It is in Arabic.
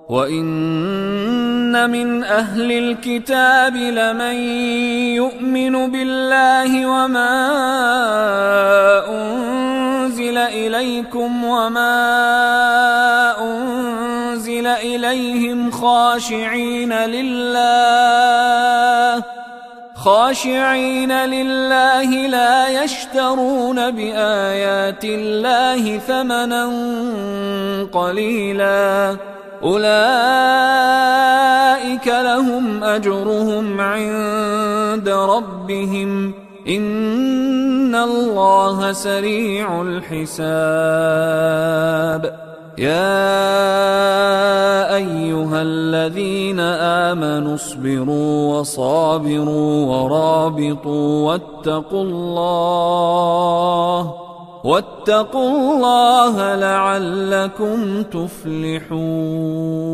وَإِنَّ مِنْ أَهْلِ الْكِتَابِ لَمَنْ يُؤْمِنُ بِاللَّهِ وَمَا أُنْزِلَ إِلَيْكُمْ وَمَا أُنْزِلَ إِلَيْهِمْ خاشعين لله لا يشترون بآيات الله ثمنا قليلا أولئك لهم أجرهم عند ربهم إن الله سريع الحساب يا أيها الذين آمنوا اصبروا وصابروا ورابطوا واتقوا الله لعلكم تفلحون.